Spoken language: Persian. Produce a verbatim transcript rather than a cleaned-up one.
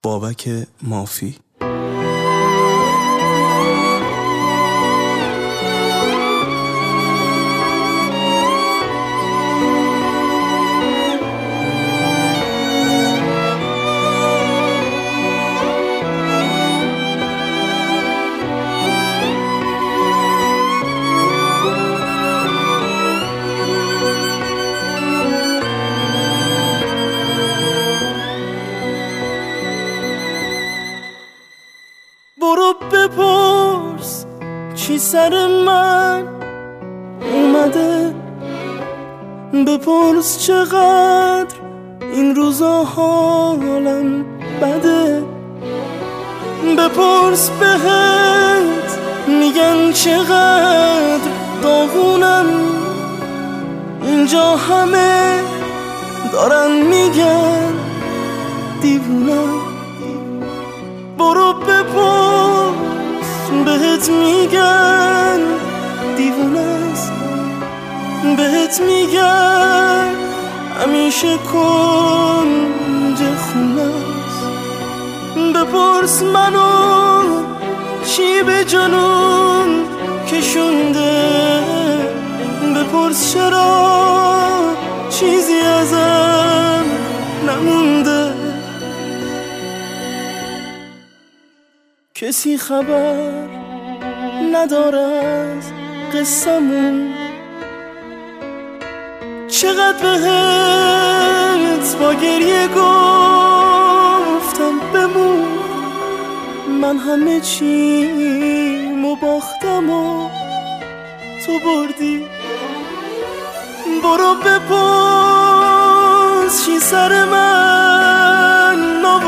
بابک مافی. برو بپرس چی سر من اومده، بپرس چقدر این روزا حالم بده، بپرس بهت میگن چقدر داغونم، اینجا همه دارن میگن دیوونم. برو بپرس بهت میگن دیوونه است، بهت میگن همیشه کنج خونه است. بپرس منو چی به جنون کشونده، بپرس چرا چیزی ازم نمونده. کسی خبر نداره از قصمون، چقدر بهت با گریه گفتم بمون، من همه چیمو باختم و تو بردی. برو بپرس چی سر من